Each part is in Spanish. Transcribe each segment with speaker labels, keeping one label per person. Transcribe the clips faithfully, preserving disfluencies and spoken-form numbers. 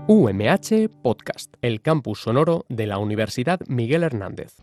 Speaker 1: U M H Podcast, el campus sonoro de la Universidad Miguel Hernández.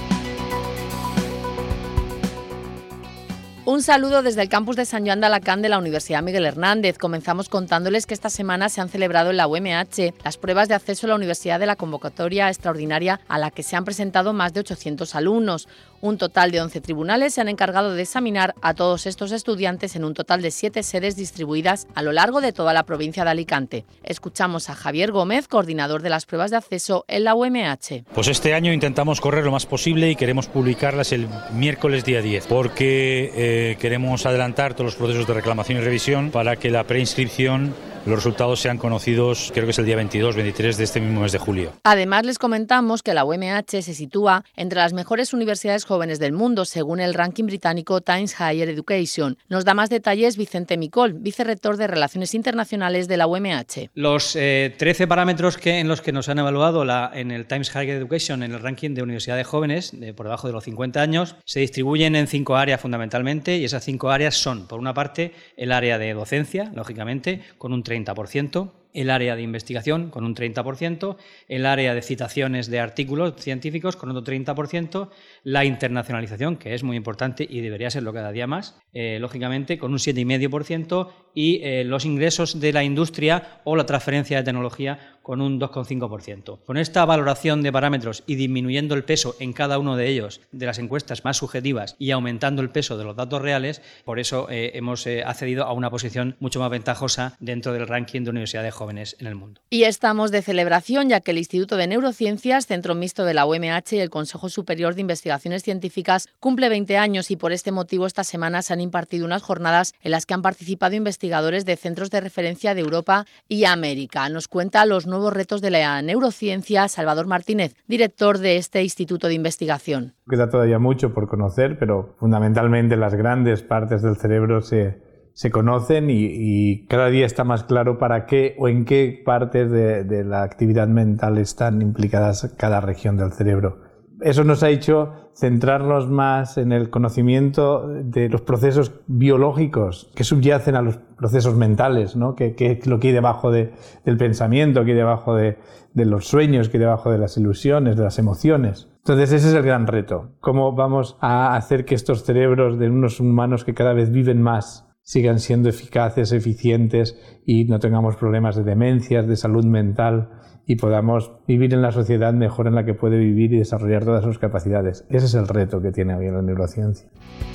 Speaker 2: Un saludo desde el campus de San Joan de Alacant de la Universidad Miguel Hernández. Comenzamos contándoles que esta semana se han celebrado en la U M H las pruebas de acceso a la universidad de la convocatoria extraordinaria a la que se han presentado más de ochocientos alumnos. Un total de once tribunales se han encargado de examinar a todos estos estudiantes en un total de siete sedes distribuidas a lo largo de toda la provincia de Alicante. Escuchamos a Javier Gómez, coordinador de las pruebas de acceso en la U M H.
Speaker 3: Pues este año intentamos correr lo más posible y queremos publicarlas el miércoles día diez, porque eh, queremos adelantar todos los procesos de reclamación y revisión para que la preinscripción, los resultados sean conocidos, creo que es el día veintidós veintitrés de este mismo mes de julio.
Speaker 2: Además, les comentamos que la U M H se sitúa entre las mejores universidades jóvenes del mundo, según el ranking británico Times Higher Education. Nos da más detalles Vicente Micol, vicerrector de Relaciones Internacionales de la U M H.
Speaker 4: Los eh, trece parámetros que, en los que nos han evaluado la, en el Times Higher Education, en el ranking de universidades jóvenes, de por debajo de los cincuenta años, se distribuyen en cinco áreas fundamentalmente, y esas cinco áreas son, por una parte, el área de docencia, lógicamente, con un treinta por ciento, el área de investigación con un treinta por ciento, el área de citaciones de artículos científicos con otro treinta por ciento, la internacionalización, que es muy importante y debería serlo cada día más, eh, lógicamente con un siete coma cinco por ciento, y eh, los ingresos de la industria o la transferencia de tecnología con un dos coma cinco por ciento. Con esta valoración de parámetros y disminuyendo el peso en cada uno de ellos de las encuestas más subjetivas y aumentando el peso de los datos reales, por eso eh, hemos eh, accedido a una posición mucho más ventajosa dentro del ranking de universidades jóvenes en el mundo.
Speaker 2: Y estamos de celebración, ya que el Instituto de Neurociencias, Centro Mixto de la U M H y el Consejo Superior de Investigaciones Científicas cumple veinte años, y por este motivo esta semana se han impartido unas jornadas en las que han participado investigadores de centros de referencia de Europa y América. Nos cuenta los nuevos retos de la neurociencia Salvador Martínez, director de este Instituto de Investigación.
Speaker 5: Queda todavía mucho por conocer, pero fundamentalmente las grandes partes del cerebro se, se conocen y, y cada día está más claro para qué o en qué partes de, de la actividad mental están implicadas cada región del cerebro. Eso nos ha hecho centrarnos más en el conocimiento de los procesos biológicos que subyacen a los procesos mentales, ¿no? Que, que lo que hay debajo de, del pensamiento, que hay debajo de, de los sueños, que hay debajo de las ilusiones, de las emociones. Entonces ese es el gran reto. ¿Cómo vamos a hacer que estos cerebros de unos humanos que cada vez viven más sigan siendo eficaces, eficientes y no tengamos problemas de demencias, de salud mental, y podamos vivir en la sociedad mejor en la que puede vivir y desarrollar todas sus capacidades? Ese es el reto que tiene hoy la neurociencia.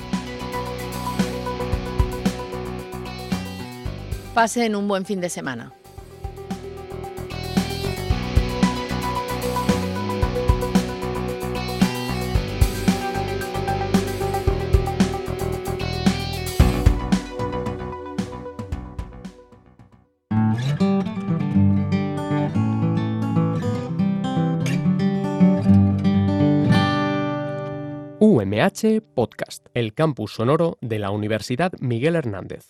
Speaker 2: Pasen un buen fin de semana.
Speaker 1: U M H Podcast, el campus sonoro de la Universidad Miguel Hernández.